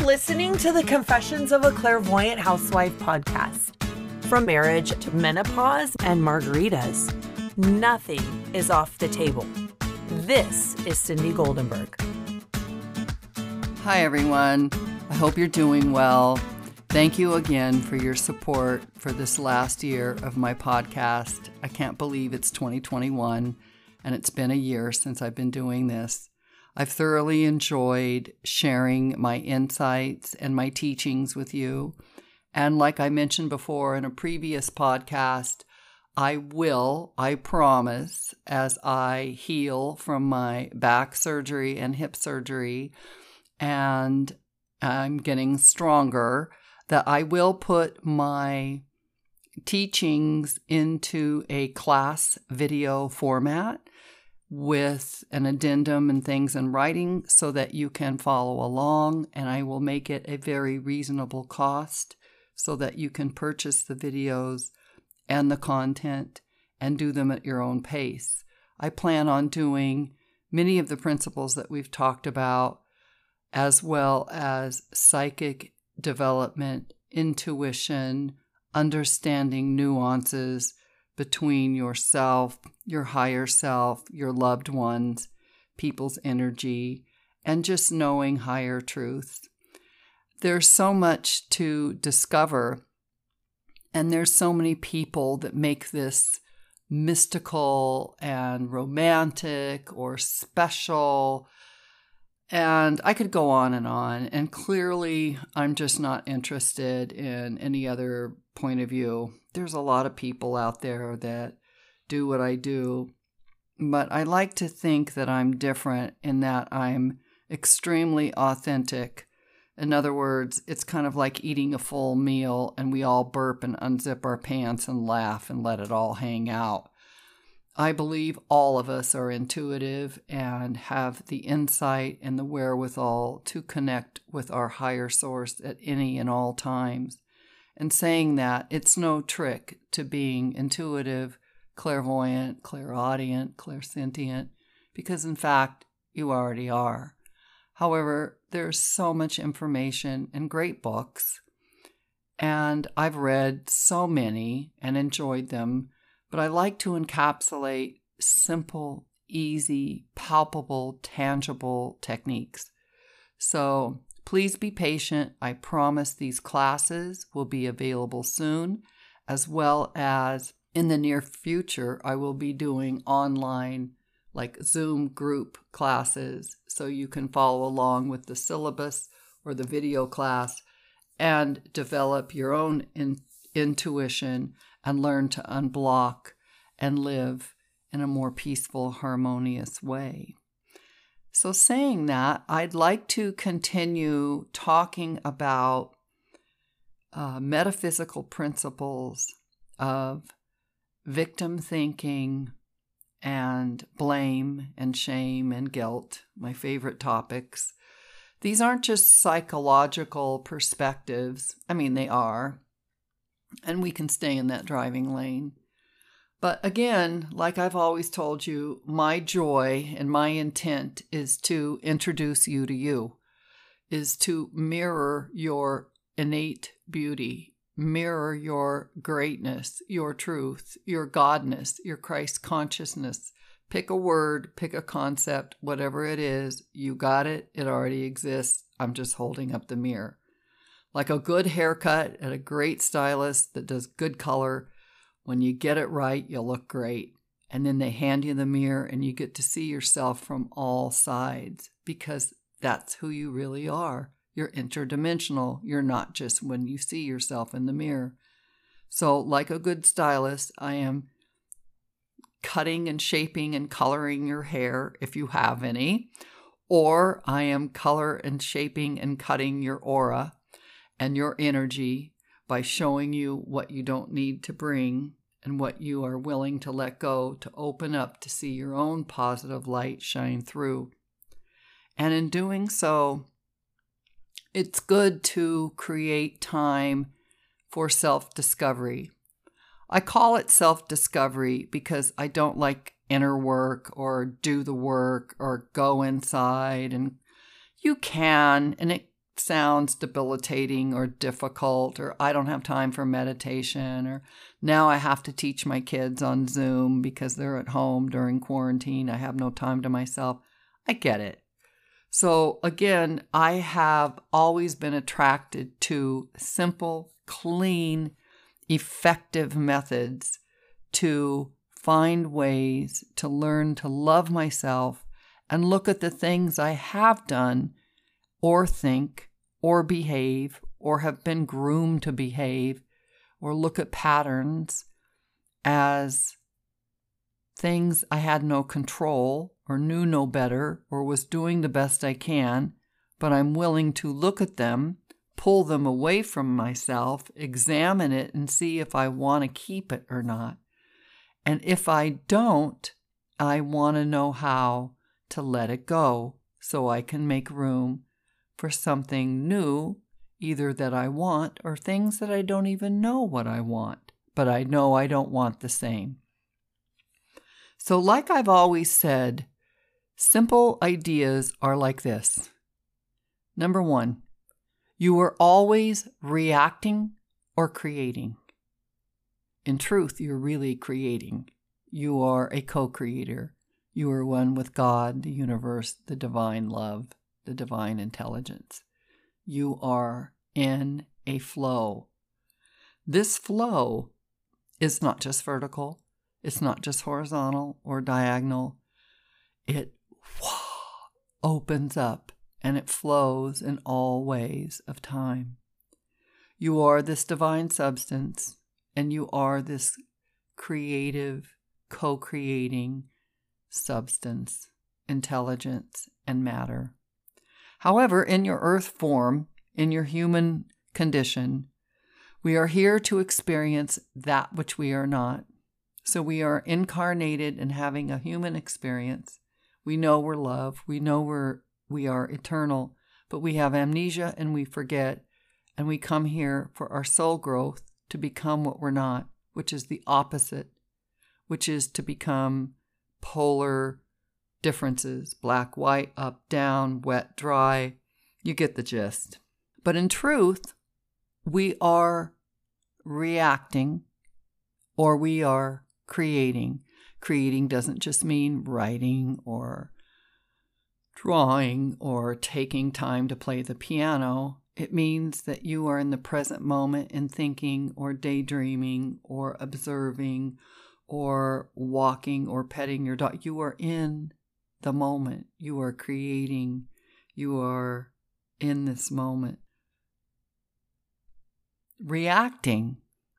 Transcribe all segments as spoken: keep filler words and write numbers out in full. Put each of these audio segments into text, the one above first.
listening to the Confessions of a Clairvoyant Housewife podcast. From marriage to menopause and margaritas, nothing is off the table. This is Cindy Goldenberg. Hi, everyone. I hope you're doing well. Thank you again for your support for this last year of my podcast. I can't believe it's twenty twenty-one, and it's been a year since I've been doing this. I've thoroughly enjoyed sharing my insights and my teachings with you. And like I mentioned before in a previous podcast, I will, I promise, as I heal from my back surgery and hip surgery, and I'm getting stronger, that I will put my teachings into a class video format with an addendum and things in writing so that you can follow along, and I will make it a very reasonable cost so that you can purchase the videos and the content and do them at your own pace. I plan on doing many of the principles that we've talked about, as well as psychic development, intuition, understanding nuances between yourself, your higher self, your loved ones, people's energy, and just knowing higher truths. There's so much to discover, and there's so many people that make this mystical and romantic or special, and I could go on and on, and clearly I'm just not interested in any other point of view. There's a lot of people out there that do what I do, but I like to think that I'm different in that I'm extremely authentic. In other words, it's kind of like eating a full meal and we all burp and unzip our pants and laugh and let it all hang out. I believe all of us are intuitive and have the insight and the wherewithal to connect with our higher source at any and all times. And saying that, it's no trick to being intuitive, clairvoyant, clairaudient, clairsentient, because in fact, you already are. However, there's so much information and great books, and I've read so many and enjoyed them, but I like to encapsulate simple, easy, palpable, tangible techniques. So please be patient. I promise these classes will be available soon, as well as in the near future, I will be doing online like Zoom group classes so you can follow along with the syllabus or the video class and develop your own in- intuition and learn to unblock and live in a more peaceful, harmonious way. So saying that, I'd like to continue talking about uh, metaphysical principles of victim thinking and blame and shame and guilt, my favorite topics. These aren't just psychological perspectives. I mean, they are, and we can stay in that driving lane. But again, like I've always told you, my joy and my intent is to introduce you to you, is to mirror your innate beauty, mirror your greatness, your truth, your godness, your Christ consciousness. Pick a word, pick a concept, whatever it is, you got it, it already exists. I'm just holding up the mirror. Like a good haircut at a great stylist that does good color, when you get it right, you'll look great. And then they hand you the mirror and you get to see yourself from all sides because that's who you really are. You're interdimensional. You're not just when you see yourself in the mirror. So like a good stylist, I am cutting and shaping and coloring your hair if you have any, or I am color and shaping and cutting your aura and your energy by showing you what you don't need to bring and what you are willing to let go to open up to see your own positive light shine through. And in doing so, it's good to create time for self-discovery. I call it self-discovery because I don't like inner work or do the work or go inside. And you can, and it sounds debilitating or difficult, or I don't have time for meditation, or now I have to teach my kids on Zoom because they're at home during quarantine. I have no time to myself. I get it. So again, I have always been attracted to simple, clean, effective methods to find ways to learn to love myself and look at the things I have done or think or behave or have been groomed to behave, or look at patterns as things I had no control or knew no better or was doing the best I can, but I'm willing to look at them, pull them away from myself, examine it, and see if I want to keep it or not. And if I don't, I want to know how to let it go so I can make room for something new, either that I want or things that I don't even know what I want, but I know I don't want the same. So like I've always said, simple ideas are like this. Number one, you are always reacting or creating. In truth, you're really creating. You are a co-creator. You are one with God, the universe, the divine love, the divine intelligence. You are in a flow. This flow is not just vertical. It's not just horizontal or diagonal. It opens up and it flows in all ways of time. You are this divine substance, and you are this creative, co-creating substance, intelligence, and matter. However, in your earth form, in your human condition, we are here to experience that which we are not. So we are incarnated and having a human experience. We know we're love. We know we're we are eternal, but we have amnesia and we forget, and we come here for our soul growth to become what we're not, which is the opposite, which is to become polar differences, black, white, up, down, wet, dry. You get the gist. But in truth, we are reacting or we are creating. Creating doesn't just mean writing or drawing or taking time to play the piano. It means that you are in the present moment in thinking or daydreaming or observing or walking or petting your dog. You are in the moment. You are creating. You are in this moment. Reacting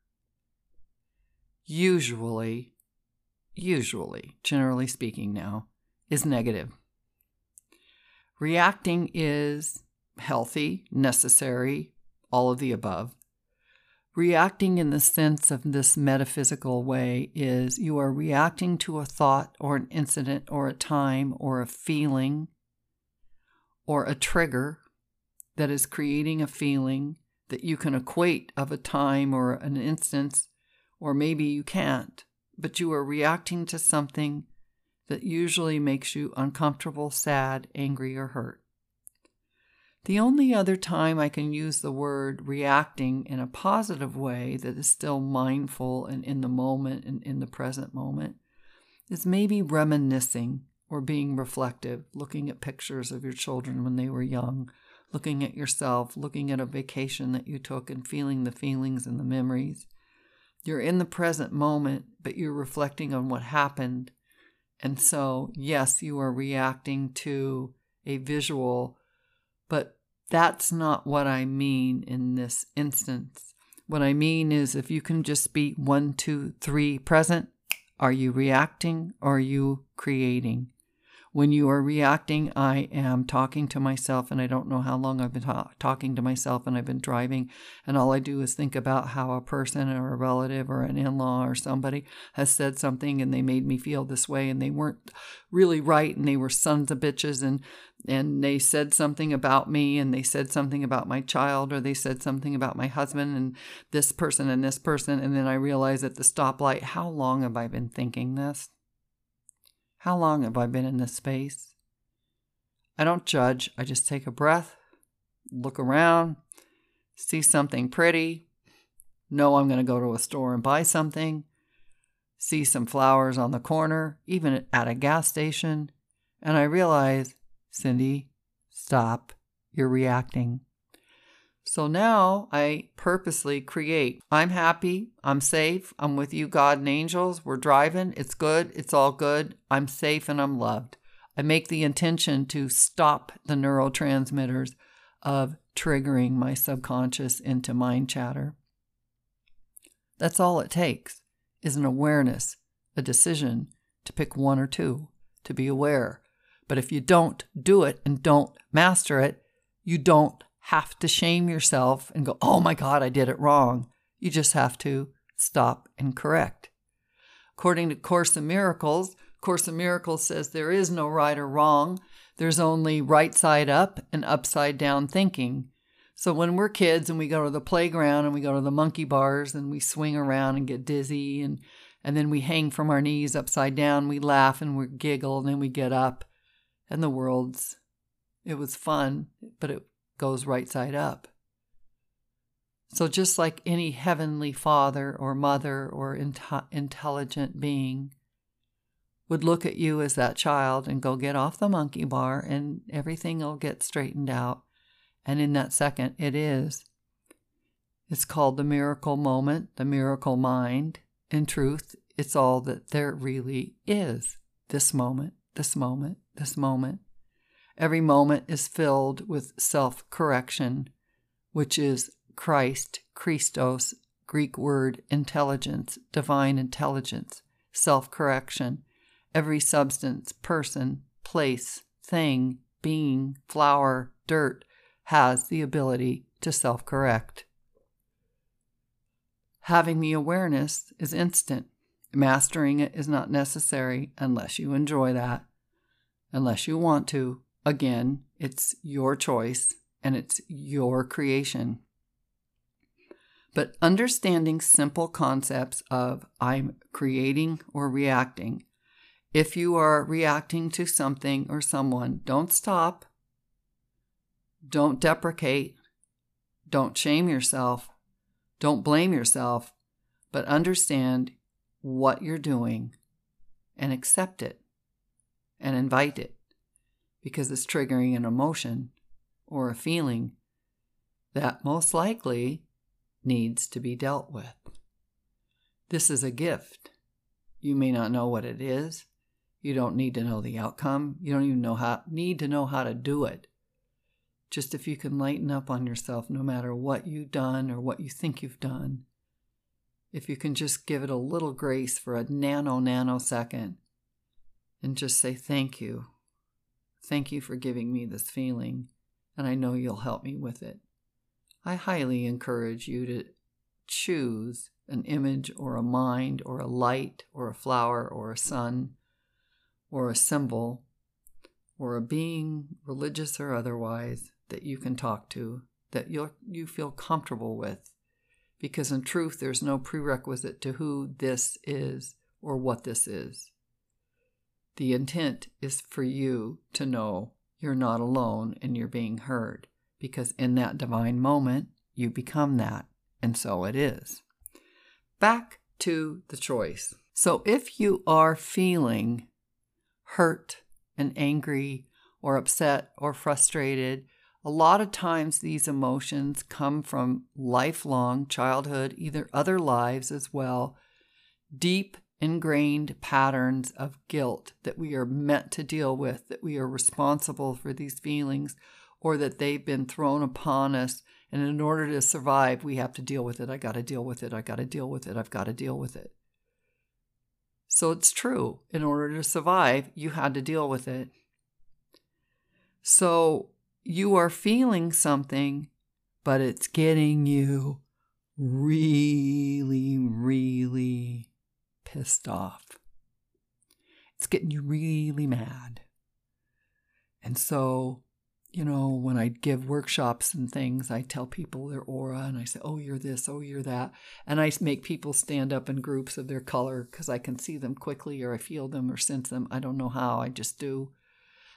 usually, usually, generally speaking now, is negative. Reacting is healthy, necessary, all of the above. Reacting in the sense of this metaphysical way is you are reacting to a thought or an incident or a time or a feeling or a trigger that is creating a feeling that you can equate of a time or an instance, or maybe you can't, but you are reacting to something that usually makes you uncomfortable, sad, angry, or hurt. The only other time I can use the word reacting in a positive way that is still mindful and in the moment and in the present moment is maybe reminiscing or being reflective, looking at pictures of your children when they were young, looking at yourself, looking at a vacation that you took and feeling the feelings and the memories. You're in the present moment, but you're reflecting on what happened. And so, yes, you are reacting to a visual, but that's not what I mean in this instance. What I mean is if you can just be one, two, three present, are you reacting or are you creating? When you are reacting, I am talking to myself, and I don't know how long I've been ta- talking to myself, and I've been driving, and all I do is think about how a person or a relative or an in-law or somebody has said something, and they made me feel this way, and they weren't really right, and they were sons of bitches, and and they said something about me, and they said something about my child, or they said something about my husband, and this person and this person, and then I realize at the stoplight, how long have I been thinking this? How long have I been in this space? I don't judge. I just take a breath look around, see something pretty, know I'm going to go to a store and buy something, see some flowers on the corner, even at a gas station, and I realize, Cindy, stop, you're reacting. So now I purposely create. I'm happy. I'm safe. I'm with you, God and angels. We're driving. It's good. It's all good. I'm safe and I'm loved. I make the intention to stop the neurotransmitters of triggering my subconscious into mind chatter. That's all it takes is an awareness, a decision to pick one or two, to be aware. But if you don't do it and don't master it, you don't have to shame yourself and go, oh my God, I did it wrong. You just have to stop and correct. According to Course in Miracles, Course in Miracles says there is no right or wrong. There's only right side up and upside down thinking. So when we're kids and we go to the playground and we go to the monkey bars and we swing around and get dizzy and, and then we hang from our knees upside down, we laugh and we giggle and then we get up and the world's, it was fun, but it goes right side up. So just like any heavenly father or mother or int- intelligent being would look at you as that child and go get off the monkey bar and everything will get straightened out. And in that second, it is. It's called the miracle moment, the miracle mind. In truth, it's all that there really is. This moment, this moment, this moment. Every moment is filled with self-correction, which is Christ, Christos, Greek word intelligence, divine intelligence, self-correction. Every substance, person, place, thing, being, flower, dirt has the ability to self-correct. Having the awareness is instant. Mastering it is not necessary unless you enjoy that, unless you want to. Again, it's your choice and it's your creation. But understanding simple concepts of I'm creating or reacting. If you are reacting to something or someone, don't stop. Don't deprecate. Don't shame yourself. Don't blame yourself. But understand what you're doing and accept it and invite it. Because it's triggering an emotion or a feeling that most likely needs to be dealt with. This is a gift. You may not know what it is. You don't need to know the outcome. You don't even know how, need to know how to do it. Just if you can lighten up on yourself, no matter what you've done or what you think you've done, if you can just give it a little grace for a nano, nanosecond and just say, thank you. Thank you for giving me this feeling, and I know you'll help me with it. I highly encourage you to choose an image or a mind or a light or a flower or a sun or a symbol or a being, religious or otherwise, that you can talk to, that you you feel comfortable with. Because in truth, there's no prerequisite to who this is or what this is. The intent is for you to know you're not alone and you're being heard, because in that divine moment, you become that, and so it is. Back to the choice. So if you are feeling hurt and angry or upset or frustrated, a lot of times these emotions come from lifelong childhood, either other lives as well, deep ingrained patterns of guilt that we are meant to deal with, that we are responsible for these feelings, or that they've been thrown upon us. And in order to survive, we have to deal with it. I got to deal with it. I got to deal with it. I've got to deal with it. So it's true. In order to survive, you had to deal with it. So you are feeling something, but it's getting you really, really pissed off. It's getting you really mad. And so, you know, when I give workshops and things, I tell people their aura and I say, oh, you're this, oh, you're that. And I make people stand up in groups of their color because I can see them quickly or I feel them or sense them. I don't know how, I just do.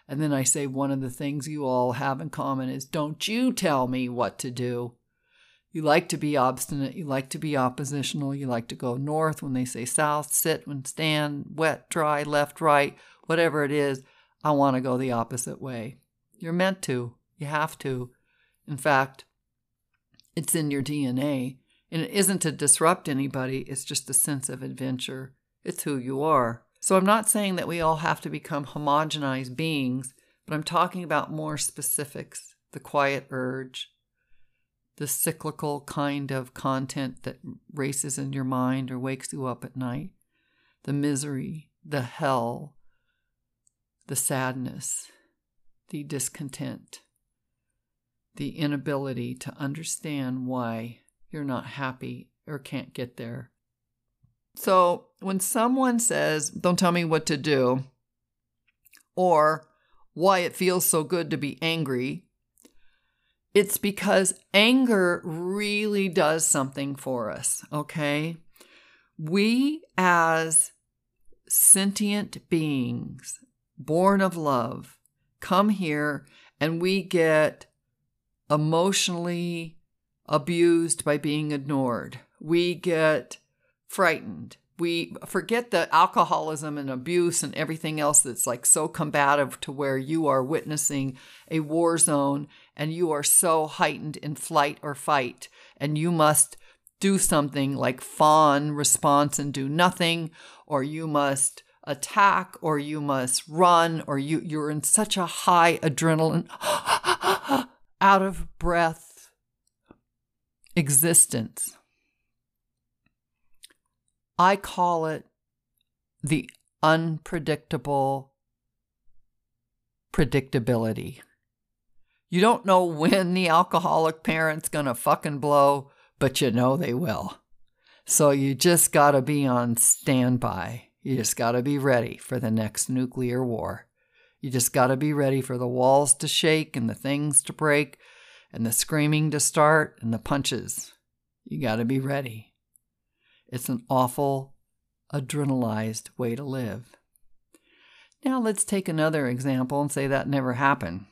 And then I say, one of the things you all have in common is, don't you tell me what to do. You like to be obstinate. You like to be oppositional. You like to go north when they say south, sit when stand, wet, dry, left, right, whatever it is. I want to go the opposite way. You're meant to. You have to. In fact, it's in your D N A. And it isn't to disrupt anybody. It's just a sense of adventure. It's who you are. So I'm not saying that we all have to become homogenized beings, but I'm talking about more specifics. The quiet urge, the cyclical kind of content that races in your mind or wakes you up at night, the misery, the hell, the sadness, the discontent, the inability to understand why you're not happy or can't get there. So when someone says, don't tell me what to do, or why it feels so good to be angry, it's because anger really does something for us, okay? We as sentient beings, born of love, come here and we get emotionally abused by being ignored. We get frightened. We forget the alcoholism and abuse and everything else that's like so combative to where you are witnessing a war zone and you are so heightened in flight or fight and you must do something like fawn response and do nothing, or you must attack, or you must run, or you, you're in such a high adrenaline, out of breath existence. I call it the unpredictable predictability. You don't know when the alcoholic parent's gonna fucking blow, but you know they will. So you just gotta be on standby. You just gotta be ready for the next nuclear war. You just gotta be ready for the walls to shake and the things to break and the screaming to start and the punches. You gotta be ready. It's an awful, adrenalized way to live. Now let's take another example and say that never happened.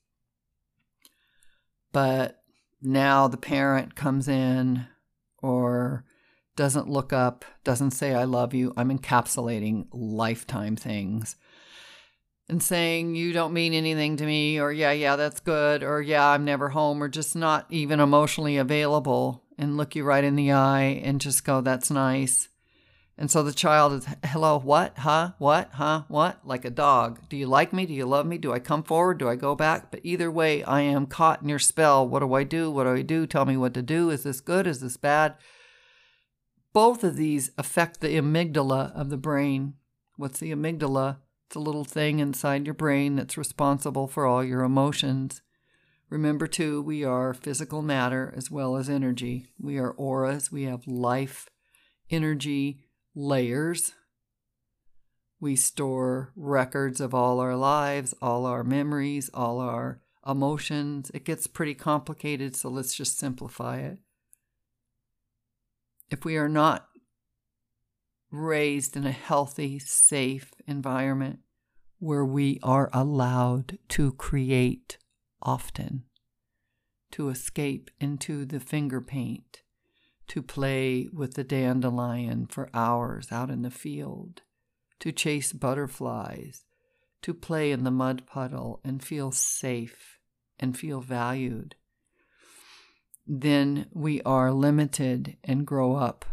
But now the parent comes in or doesn't look up, doesn't say, I love you. I'm encapsulating lifetime things. And saying, you don't mean anything to me, or yeah, yeah, that's good, or yeah, I'm never home, or just not even emotionally available, and look you right in the eye and just go, that's nice. And so the child is, hello, what, huh, what, huh, what? Like a dog. Do you like me? Do you love me? Do I come forward? Do I go back? But either way, I am caught in your spell. What do I do? What do I do? Tell me what to do. Is this good? Is this bad? Both of these affect the amygdala of the brain. What's the amygdala? It's a little thing inside your brain that's responsible for all your emotions. Remember, too, we are physical matter as well as energy. We are auras. We have life, energy, layers. We store records of all our lives, all our memories, all our emotions. It gets pretty complicated, so let's just simplify it. If we are not raised in a healthy, safe environment where we are allowed to create often, to escape into the finger paint, to play with the dandelion for hours out in the field, to chase butterflies, to play in the mud puddle and feel safe and feel valued, then we are limited and grow up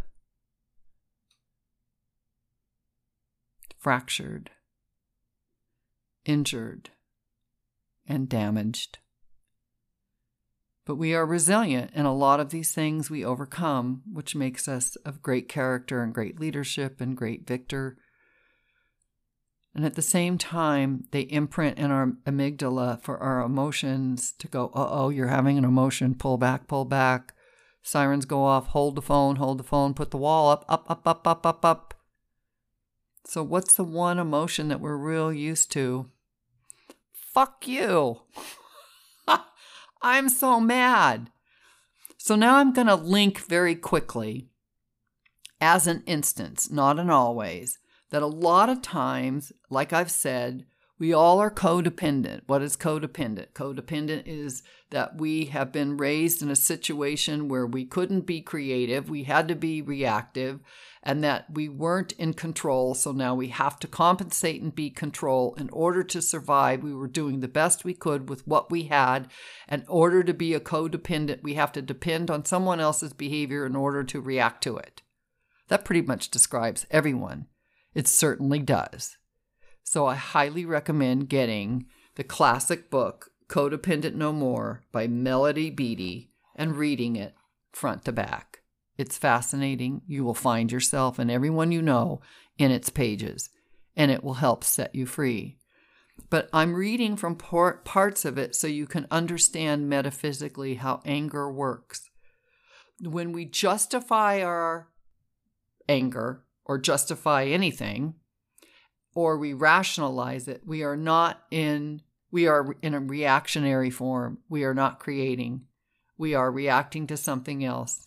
fractured, injured, and damaged. But we are resilient, and a lot of these things we overcome, which makes us of great character and great leadership and great victor. And at the same time, they imprint in our amygdala for our emotions to go, uh-oh, you're having an emotion, pull back, pull back. Sirens go off, hold the phone, hold the phone, put the wall up, up, up, up, up, up, up. So what's the one emotion that we're real used to? Fuck you. I'm so mad. So now I'm going to link very quickly, as an instance, not an always, that a lot of times, like I've said, We all are codependent. What is codependent? Codependent is that we have been raised in a situation where we couldn't be creative, we had to be reactive, and that we weren't in control, so now we have to compensate and be control. In order to survive, we were doing the best we could with what we had. In order to be a codependent, we have to depend on someone else's behavior in order to react to it. That pretty much describes everyone. It certainly does. So I highly recommend getting the classic book, Codependent No More by Melody Beattie, and reading it front to back. It's fascinating. You will find yourself and everyone you know in its pages, and it will help set you free. But I'm reading from parts of it so you can understand metaphysically how anger works. When we justify our anger or justify anything, or we rationalize it, we are not in, we are in a reactionary form. We are not creating. We are reacting to something else.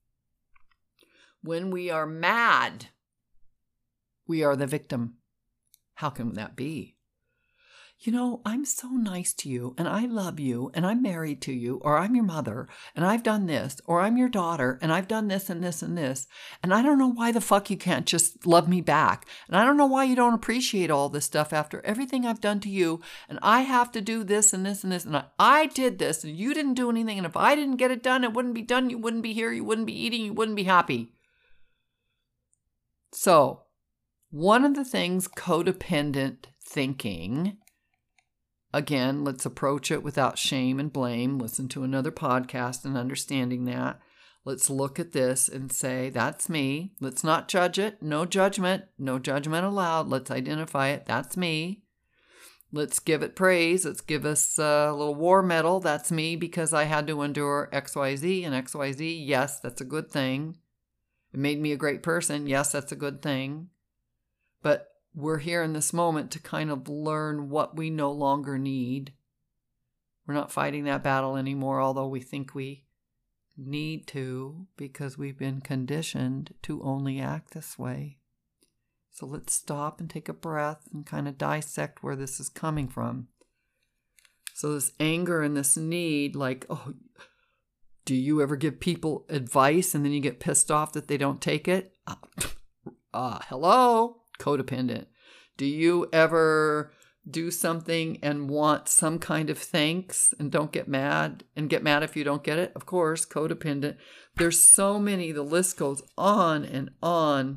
When we are mad, we are the victim. How can that be? You know, I'm so nice to you, and I love you, and I'm married to you, or I'm your mother, and I've done this, or I'm your daughter, and I've done this and this and this, and I don't know why the fuck you can't just love me back, and I don't know why you don't appreciate all this stuff after everything I've done to you, and I have to do this and this and this, and I, I did this, and you didn't do anything, and if I didn't get it done, it wouldn't be done, you wouldn't be here, you wouldn't be eating, you wouldn't be happy. So, one of the things codependent thinking, again, let's approach it without shame and blame. Listen to another podcast and understanding that. Let's look at this and say, that's me. Let's not judge it. No judgment. No judgment allowed. Let's identify it. That's me. Let's give it praise. Let's give us a little war medal. That's me because I had to endure X Y Z and X Y Z. Yes, that's a good thing. It made me a great person. Yes, that's a good thing. But we're here in this moment to kind of learn what we no longer need. We're not fighting that battle anymore, although we think we need to because we've been conditioned to only act this way. So let's stop and take a breath and kind of dissect where this is coming from. So this anger and this need, like, oh, do you ever give people advice and then you get pissed off that they don't take it? Uh, uh, hello? Codependent. Do you ever do something and want some kind of thanks and don't get mad and get mad if you don't get it? Of course, codependent. There's so many, the list goes on and on.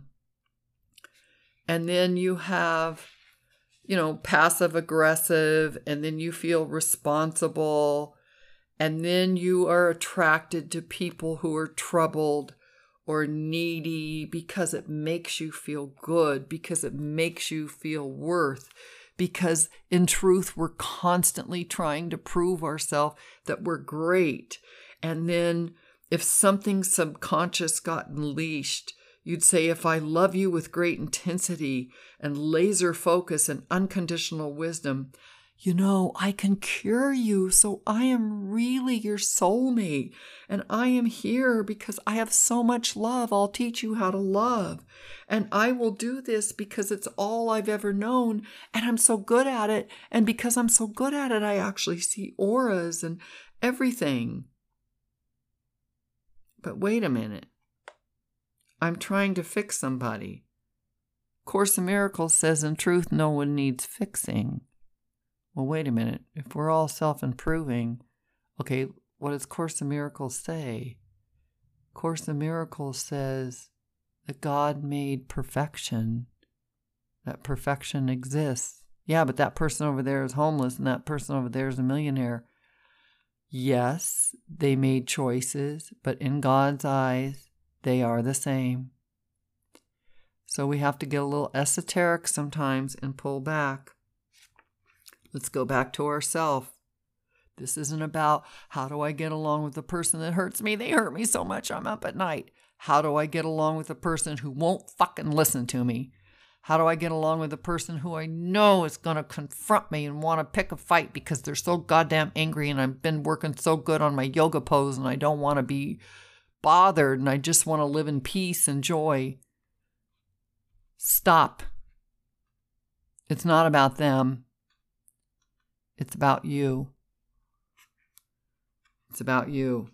And then you have, you know, passive aggressive, and then you feel responsible, and then you are attracted to people who are troubled or needy because it makes you feel good, because it makes you feel worth, because in truth, we're constantly trying to prove ourselves that we're great. And then if something subconscious got unleashed, you'd say, if I love you with great intensity and laser focus and unconditional wisdom, you know, I can cure you, so I am really your soulmate, and I am here because I have so much love. I'll teach you how to love, and I will do this because it's all I've ever known, and I'm so good at it, and because I'm so good at it, I actually see auras and everything. But wait a minute. I'm trying to fix somebody. Course in Miracles says, in truth, no one needs fixing. Well, wait a minute. If we're all self-improving, okay, what does Course in Miracles say? Course in Miracles says that God made perfection, that perfection exists. Yeah, but that person over there is homeless and that person over there is a millionaire. Yes, they made choices, but in God's eyes, they are the same. So we have to get a little esoteric sometimes and pull back. Let's go back to ourselves. This isn't about how do I get along with the person that hurts me? They hurt me so much I'm up at night. How do I get along with the person who won't fucking listen to me? How do I get along with the person who I know is going to confront me and want to pick a fight because they're so goddamn angry and I've been working so good on my yoga pose and I don't want to be bothered and I just want to live in peace and joy? Stop. It's not about them. It's about you. It's about you.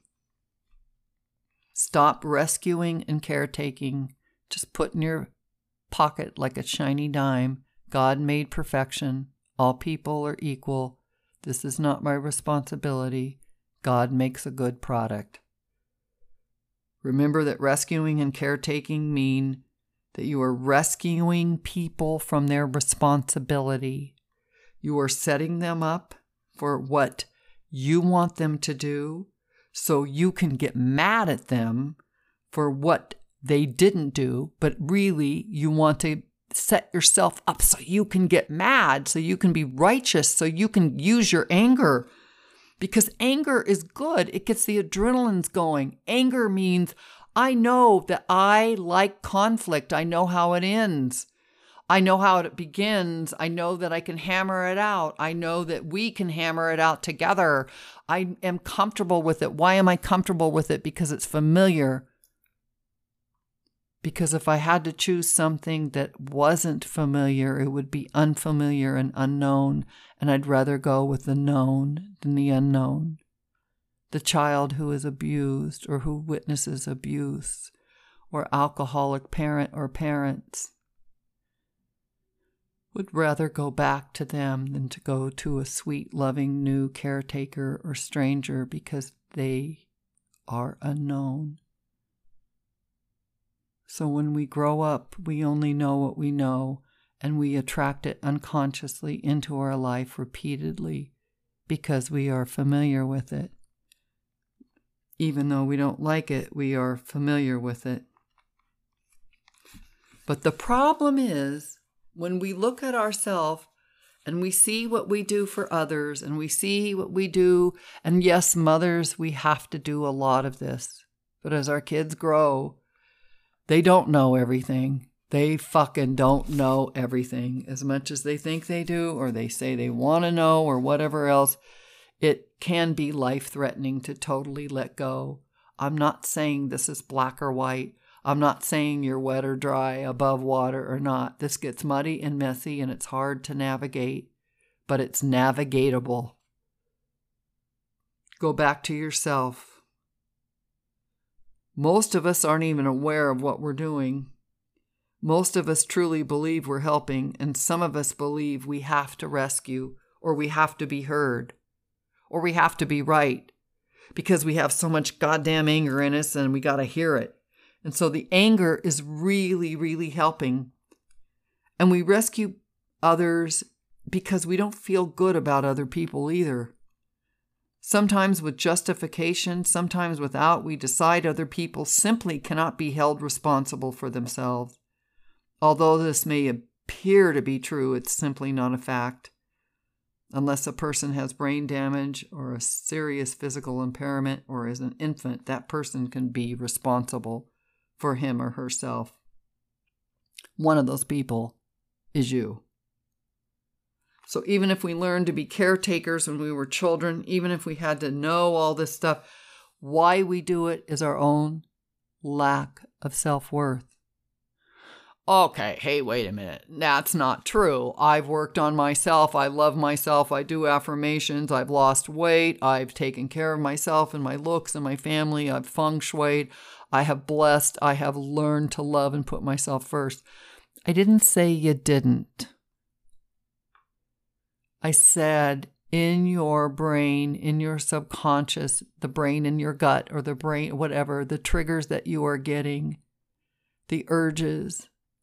Stop rescuing and caretaking. Just put in your pocket like a shiny dime. God made perfection. All people are equal. This is not my responsibility. God makes a good product. Remember that rescuing and caretaking mean that you are rescuing people from their responsibility. You are setting them up for what you want them to do so you can get mad at them for what they didn't do, but really you want to set yourself up so you can get mad, so you can be righteous, so you can use your anger. Because anger is good. It gets the adrenalines going. Anger means I know that I like conflict. I know how it ends. I know how it begins. I know that I can hammer it out. I know that we can hammer it out together. I am comfortable with it. Why am I comfortable with it? Because it's familiar. Because if I had to choose something that wasn't familiar, it would be unfamiliar and unknown, and I'd rather go with the known than the unknown. The child who is abused or who witnesses abuse, or alcoholic parent or parents, would rather go back to them than to go to a sweet, loving, new caretaker or stranger because they are unknown. So when we grow up, we only know what we know, and we attract it unconsciously into our life repeatedly because we are familiar with it. Even though we don't like it, we are familiar with it. But the problem is, when we look at ourselves and we see what we do for others, and we see what we do, and yes, mothers, we have to do a lot of this. But as our kids grow, they don't know everything. They fucking don't know everything as much as they think they do, or they say they want to know, or whatever else. It can be life-threatening to totally let go. I'm not saying this is black or white. I'm not saying you're wet or dry, above water or not. This gets muddy and messy, and it's hard to navigate, but it's navigatable. Go back to yourself. Most of us aren't even aware of what we're doing. Most of us truly believe we're helping, and some of us believe we have to rescue, or we have to be heard, or we have to be right, because we have so much goddamn anger in us and we got to hear it. And so the anger is really, really helping. And we rescue others because we don't feel good about other people either. Sometimes with justification, sometimes without, we decide other people simply cannot be held responsible for themselves. Although this may appear to be true, it's simply not a fact. Unless a person has brain damage or a serious physical impairment or is an infant, that person can be responsible for him or herself. One of those people is you. So even if we learned to be caretakers when we were children, even if we had to know all this stuff, why we do it is our own lack of self-worth. Okay, hey, wait a minute. That's not true. I've worked on myself. I love myself. I do affirmations. I've lost weight. I've taken care of myself and my looks and my family. I've feng shuied. I have blessed. I have learned to love and put myself first. I didn't say you didn't. I said in your brain, in your subconscious, the brain in your gut or the brain, whatever, the triggers that you are getting, the urges.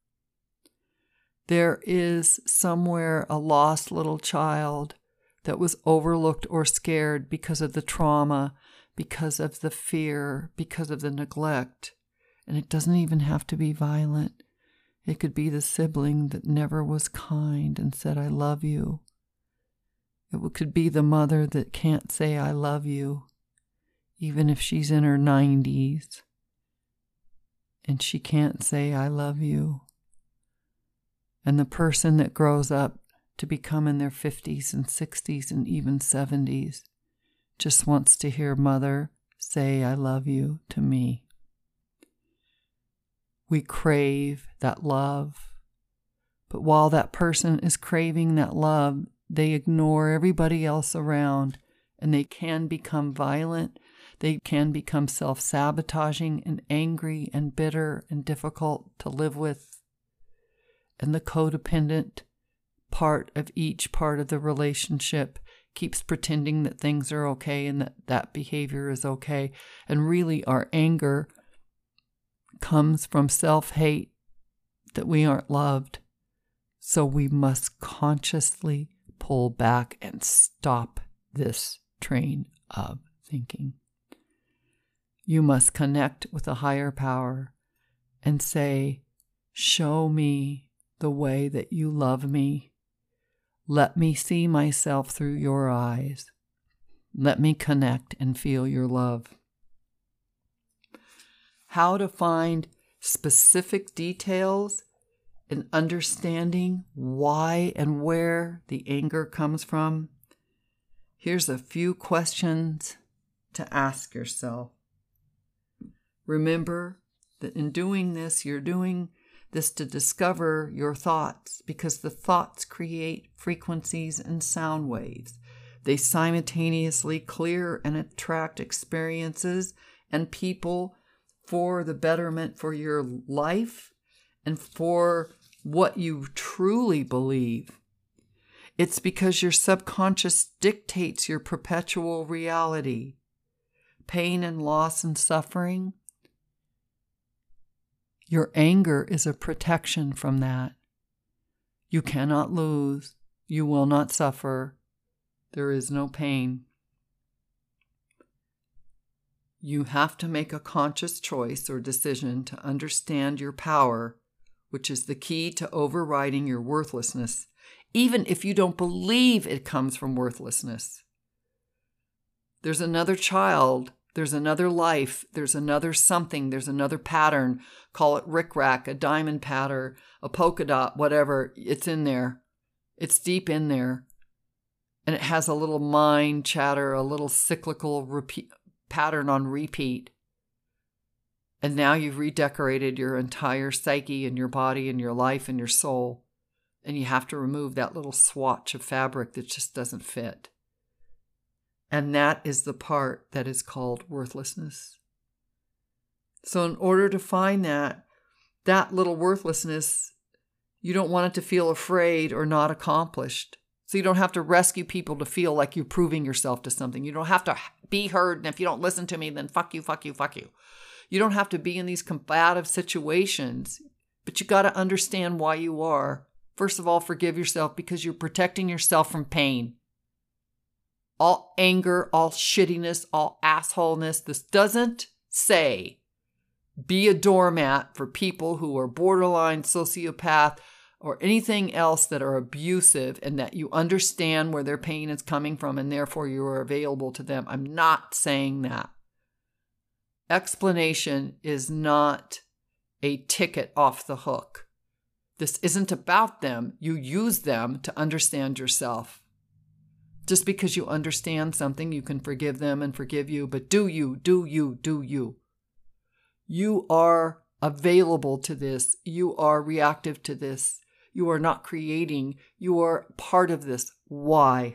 There is somewhere a lost little child that was overlooked or scared because of the trauma, because of the fear, because of the neglect. And it doesn't even have to be violent. It could be the sibling that never was kind and said, I love you. It could be the mother that can't say, I love you, even if she's in her nineties. And she can't say, I love you. And the person that grows up to become in their fifties and sixties and even seventies just wants to hear mother say, I love you to me. We crave that love. But while that person is craving that love, they ignore everybody else around, and they can become violent. They can become self-sabotaging and angry and bitter and difficult to live with. And the codependent part of each part of the relationship keeps pretending that things are okay and that that behavior is okay. And really, our anger comes from self-hate, that we aren't loved. So we must consciously pull back and stop this train of thinking. You must connect with a higher power and say, show me the way that you love me. Let me see myself through your eyes. Let me connect and feel your love. How to find specific details in understanding why and where the anger comes from. Here's a few questions to ask yourself. Remember that in doing this, you're doing this to discover your thoughts, because the thoughts create frequencies and sound waves. They simultaneously clear and attract experiences and people for the betterment for your life and for what you truly believe. It's because your subconscious dictates your perpetual reality. Pain and loss and suffering. Your anger is a protection from that. You cannot lose. You will not suffer. There is no pain. You have to make a conscious choice or decision to understand your power, which is the key to overriding your worthlessness, even if you don't believe it comes from worthlessness. There's another child. There's another life, there's another something, there's another pattern. Call it rickrack, a diamond pattern, a polka dot, whatever. It's in there. It's deep in there. And it has a little mind chatter, a little cyclical repeat, pattern on repeat. And now you've redecorated your entire psyche and your body and your life and your soul. And you have to remove that little swatch of fabric that just doesn't fit. And that is the part that is called worthlessness. So in order to find that, that little worthlessness, you don't want it to feel afraid or not accomplished. So you don't have to rescue people to feel like you're proving yourself to something. You don't have to be heard, and if you don't listen to me, then fuck you, fuck you, fuck you. You don't have to be in these combative situations, but you got to understand why you are. First of all, forgive yourself because you're protecting yourself from pain. All anger, all shittiness, all assholeness. This doesn't say be a doormat for people who are borderline sociopath or anything else that are abusive, and that you understand where their pain is coming from and therefore you are available to them. I'm not saying that. Explanation is not a ticket off the hook. This isn't about them. You use them to understand yourself. Just because you understand something, you can forgive them and forgive you. But do you, do you, do you? You are available to this. You are reactive to this. You are not creating. You are part of this. Why?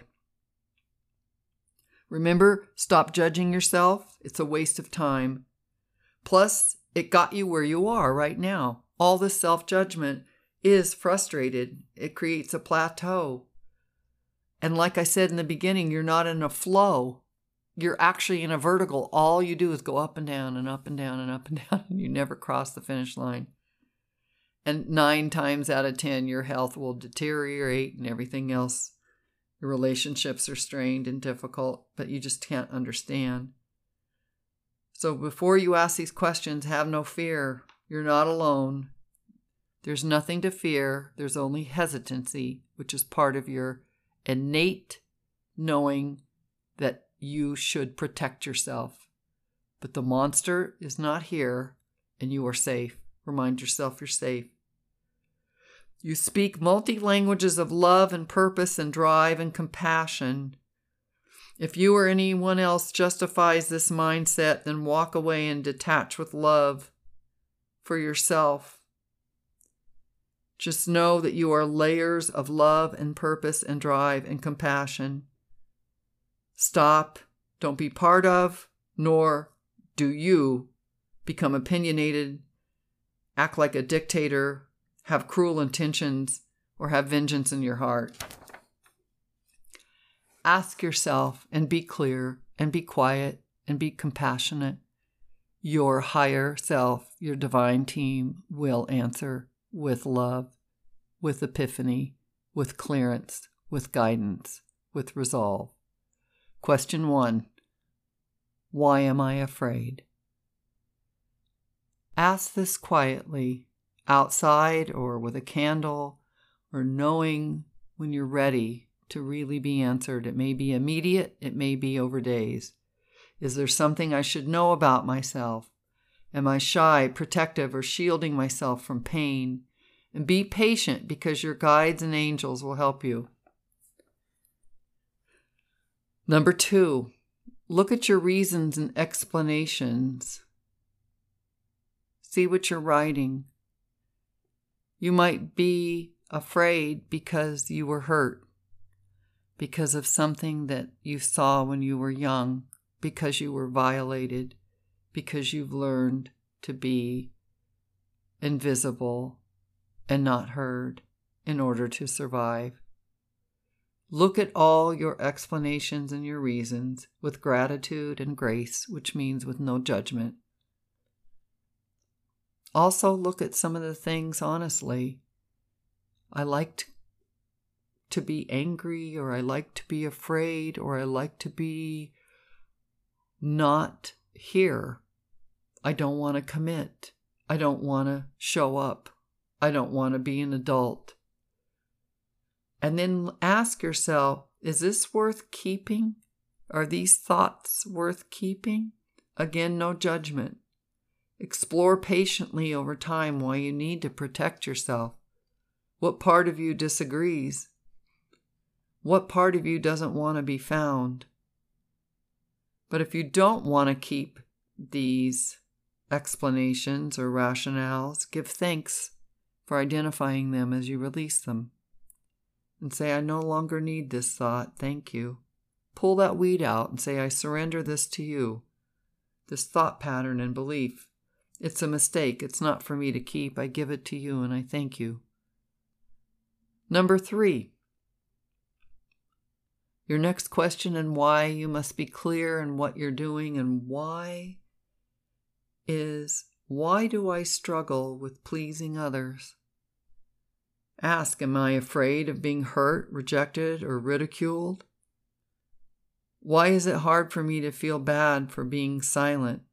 Remember, stop judging yourself. It's a waste of time. Plus, it got you where you are right now. All this self-judgment is frustrated. It creates a plateau. And like I said in the beginning, you're not in a flow. You're actually in a vertical. All you do is go up and down and up and down and up and down, and you never cross the finish line. And nine times out of ten, your health will deteriorate and everything else. Your relationships are strained and difficult, but you just can't understand. So before you ask these questions, have no fear. You're not alone. There's nothing to fear. There's only hesitancy, which is part of your innate knowing that you should protect yourself. But the monster is not here, and you are safe. Remind yourself you're safe. You speak multi-languages of love and purpose and drive and compassion. If you or anyone else justifies this mindset, then walk away and detach with love for yourself. Just know that you are layers of love and purpose and drive and compassion. Stop. Don't be part of, nor do you become opinionated, act like a dictator, have cruel intentions, or have vengeance in your heart. Ask yourself and be clear and be quiet and be compassionate. Your higher self, your divine team, will answer with love, with epiphany, with clearance, with guidance, with resolve. Question one. Why am I afraid? Ask this quietly, outside or with a candle, or knowing when you're ready to really be answered. It may be immediate, it may be over days. Is there something I should know about myself? Am I shy, protective, or shielding myself from pain? And be patient, because your guides and angels will help you. Number two, look at your reasons and explanations. See what you're writing. You might be afraid because you were hurt, because of something that you saw when you were young, because you were violated, because you've learned to be invisible and not heard in order to survive. Look at all your explanations and your reasons with gratitude and grace, which means with no judgment. Also, look at some of the things honestly. I like to be angry, or I like to be afraid, or I like to be not here. I don't want to commit. I don't want to show up. I don't want to be an adult. And then ask yourself, is this worth keeping? Are these thoughts worth keeping? Again, no judgment. Explore patiently over time why you need to protect yourself. What part of you disagrees? What part of you doesn't want to be found? But if you don't want to keep these explanations or rationales, give thanks for identifying them as you release them. And say, I no longer need this thought, thank you. Pull that weed out and say, I surrender this to you. This thought pattern and belief. It's a mistake. It's not for me to keep. I give it to you and I thank you. Number three. Your next question and why you must be clear in what you're doing and why is, why do I struggle with pleasing others? Ask, am I afraid of being hurt, rejected, or ridiculed? Why is it hard for me to feel bad for being silent?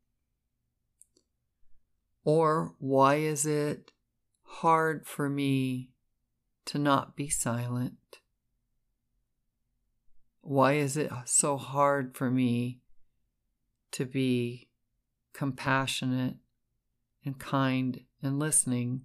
Or why is it hard for me to not be silent? Why is it so hard for me to be compassionate and kind and listening?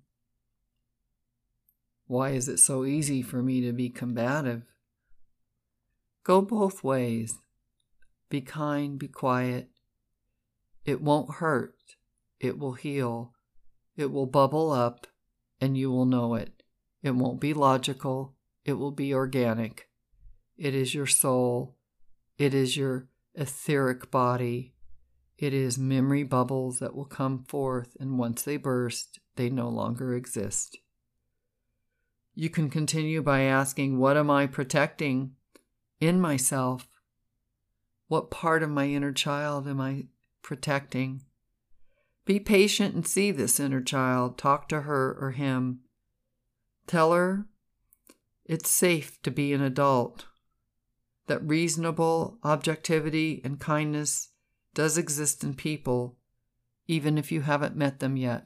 Why is it so easy for me to be combative? Go both ways. Be kind, be quiet. It won't hurt. It will heal. It will bubble up, and you will know it. It won't be logical. It will be organic. It is your soul. It is your etheric body. It is memory bubbles that will come forth, and once they burst, they no longer exist. You can continue by asking, what am I protecting in myself? What part of my inner child am I protecting? Be patient and see this inner child. Talk to her or him. Tell her it's safe to be an adult, that reasonable objectivity and kindness does exist in people, even if you haven't met them yet.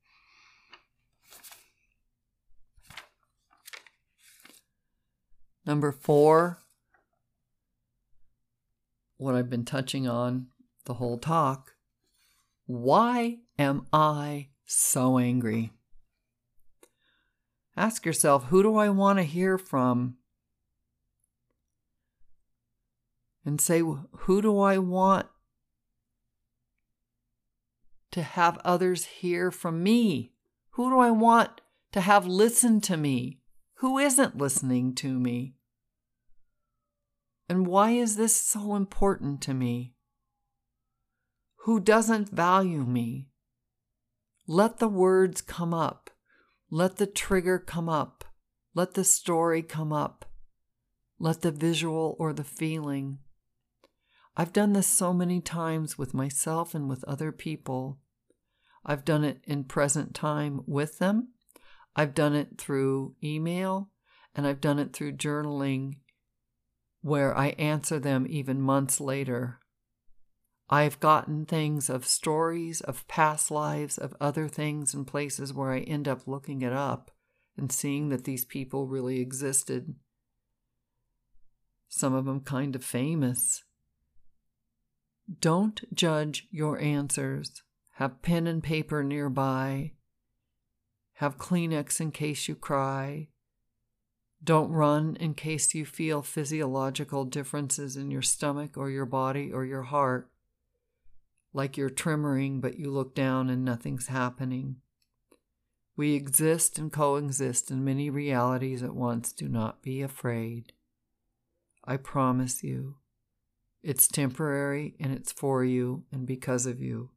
Number four, what I've been touching on the whole talk. Why am I so angry? Ask yourself, who do I want to hear from? And say, who do I want to have others hear from me? Who do I want to have listened to me? Who isn't listening to me? And why is this so important to me? Who doesn't value me? Let the words come up. Let the trigger come up. Let the story come up. Let the visual or the feeling. I've done this so many times with myself and with other people. I've done it in present time with them. I've done it through email, and I've done it through journaling where I answer them even months later. I've gotten things of stories, of past lives, of other things and places where I end up looking it up and seeing that these people really existed. Some of them kind of famous. Don't judge your answers. Have pen and paper nearby. Have Kleenex in case you cry. Don't run in case you feel physiological differences in your stomach or your body or your heart, like you're tremoring but you look down and nothing's happening. We exist and coexist in many realities at once. Do not be afraid. I promise you, it's temporary and it's for you and because of you.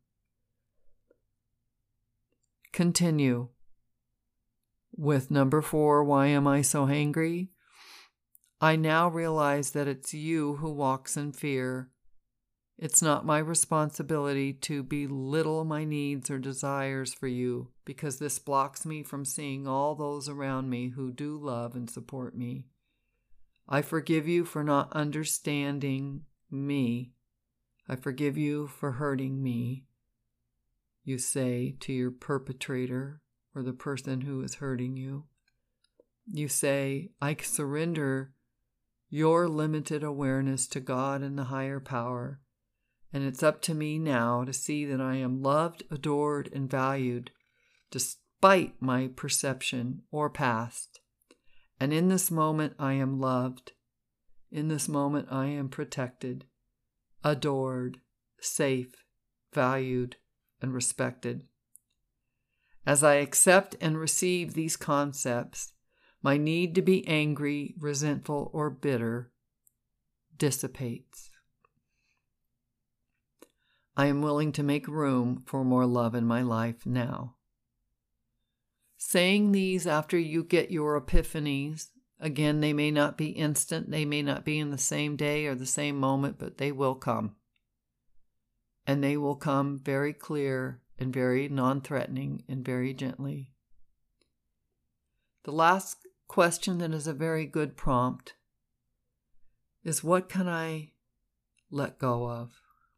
Continue with number four, why am I so angry? I now realize that it's you who walks in fear. It's not my responsibility to belittle my needs or desires for you, because this blocks me from seeing all those around me who do love and support me. I forgive you for not understanding me. I forgive you for hurting me, you say to your perpetrator or the person who is hurting you. You say, I surrender your limited awareness to God and the higher power, and it's up to me now to see that I am loved, adored, and valued despite my perception or past. And in this moment I am loved. In this moment I am protected, adored, safe, valued, and respected. As I accept and receive these concepts, my need to be angry, resentful, or bitter dissipates. I am willing to make room for more love in my life now. Saying these after you get your epiphanies, again, they may not be instant, they may not be in the same day or the same moment, but they will come. And they will come very clear and very non-threatening and very gently. The last question that is a very good prompt is, what can I let go of?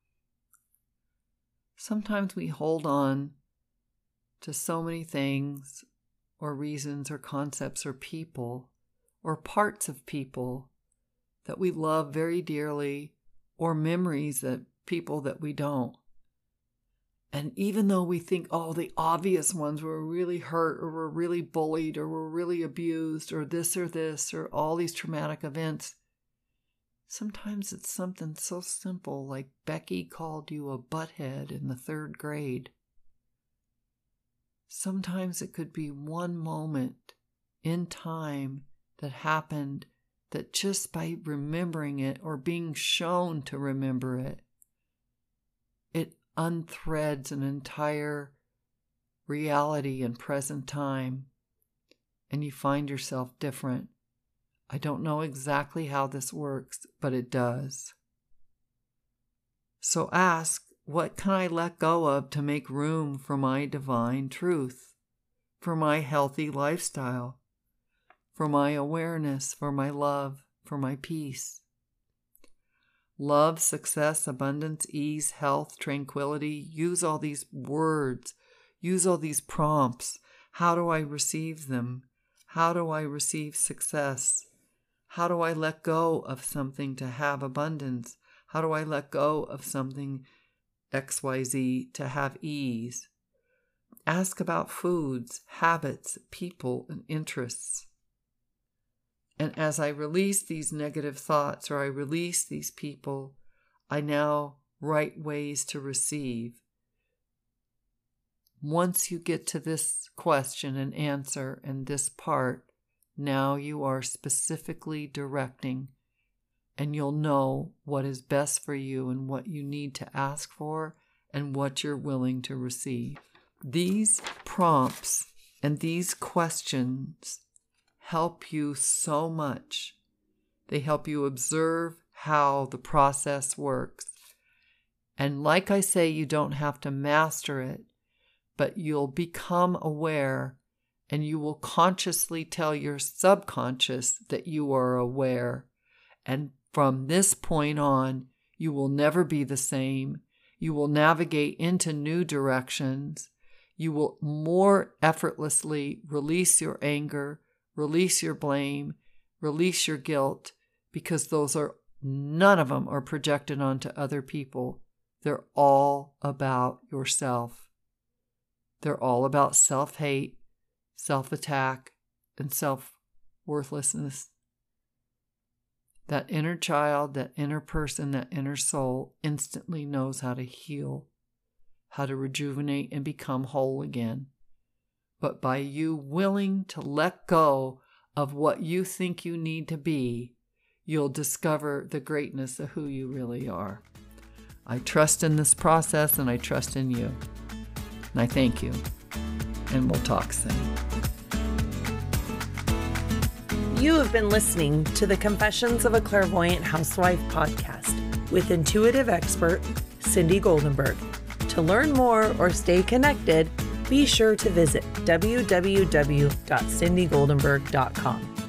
Sometimes we hold on to so many things or reasons or concepts or people or parts of people that we love very dearly, or memories that people that we don't. And even though we think, oh, the obvious ones were really hurt or were really bullied or were really abused or this or this or all these traumatic events, sometimes it's something so simple like Becky called you a butthead in the third grade. Sometimes it could be one moment in time that happened that just by remembering it or being shown to remember it, it unthreads an entire reality and present time, and you find yourself different. I don't know exactly how this works, but it does. So ask, what can I let go of to make room for my divine truth, for my healthy lifestyle, for my awareness, for my love, for my peace? Love, success, abundance, ease, health, tranquility. Use all these words. Use all these prompts. How do I receive them? How do I receive success? How do I let go of something to have abundance? How do I let go of something X Y Z to have ease? Ask about foods, habits, people, and interests. And as I release these negative thoughts or I release these people, I now write ways to receive. once you get to this question and answer and this part, now you are specifically directing, and you'll know what is best for you and what you need to ask for and what you're willing to receive. These prompts and these questions help you so much. They help you observe how the process works. And like I say, you don't have to master it, but you'll become aware, and you will consciously tell your subconscious that you are aware. And from this point on, you will never be the same. You will navigate into new directions. You will more effortlessly release your anger, release your blame, release your guilt, because those are, none of them are projected onto other people. They're all about yourself. They're all about self-hate, self-attack, and self-worthlessness. That inner child, that inner person, that inner soul instantly knows how to heal, how to rejuvenate and become whole again. But by you willing to let go of what you think you need to be, you'll discover the greatness of who you really are. I trust in this process, and I trust in you. And I thank you. And we'll talk soon. You have been listening to the Confessions of a Clairvoyant Housewife podcast with intuitive expert Cindy Goldenberg. To learn more or stay connected, be sure to visit w w w dot cindy goldenberg dot com.